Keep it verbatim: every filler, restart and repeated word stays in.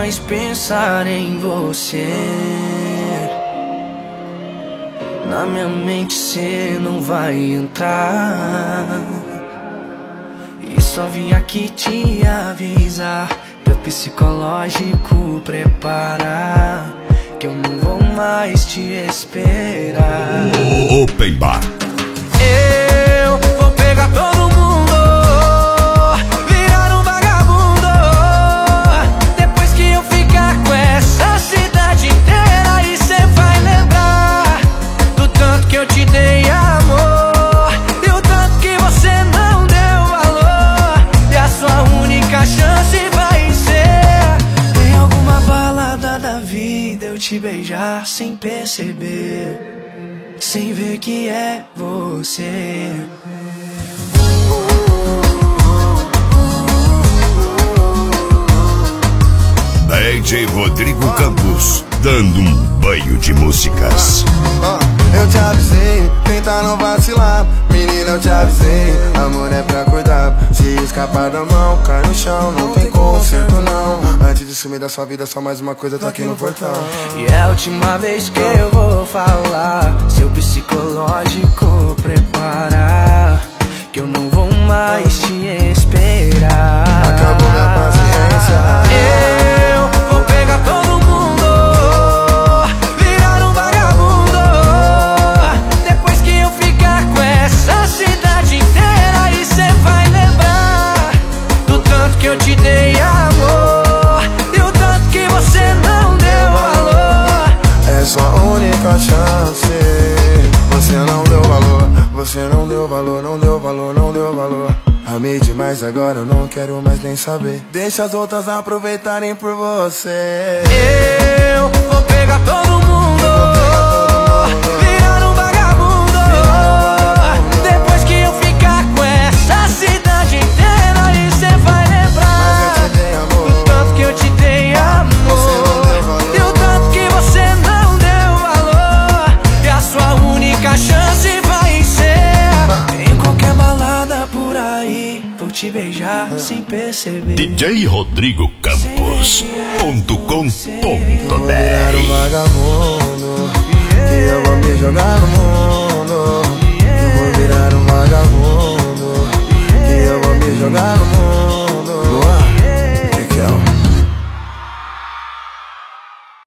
mais pensar em você. Na minha mente cê não vai entrar. E só vim aqui te avisar, meu psicológico preparar, que eu não vou mais te esperar. Open Bar. Eu vou pegar todo mundo, virar um vagabundo. Depois que eu ficar com essa cidade inteira, e cê vai lembrar do tanto que eu te dei amor, e o tanto que você não deu valor. E a sua única chance vai ser em alguma balada da vida eu te beijar sem perceber, sem ver que é você. D J Rodrigo Campos, dando um banho de músicas. Eu te avisei, tenta não vacilar. Menina, eu te avisei, amor é pra cuidar. Se escapar da mão, cai no chão, não tem conserto não. Antes de sumir da sua vida, só mais uma coisa, tô aqui no portão. E é a última vez que eu vou falar, seu psicológico preparar, que eu não vou mais te esperar. Acabou minha paciência. Eu vou pegar todo mundo, virar um vagabundo. Depois que eu ficar com essa cidade inteira, e cê vai lembrar do tanto que eu te dei amor, e o tanto que você não deu valor. É sua única chance. Você não deu valor, você não deu valor, não deu valor, não deu valor. Amei demais, agora eu não quero mais nem saber. Deixa as outras aproveitarem por você. Eu vou pegar todo mundo, virar um vagabundo. Depois que eu ficar com essa cidade inteira, e cê vai lembrar do tanto que eu te dei amor, e o tanto que você não deu valor. E a sua única chance vai ser em qualquer balada por aí, vou te beijar sem perceber. D J Rodrigo Campos ponto com ponto Vou virar um br. vagabundo, e eu vou me jogar no mundo. Eu vou virar um vagabundo, e eu vou me jogar no mundo.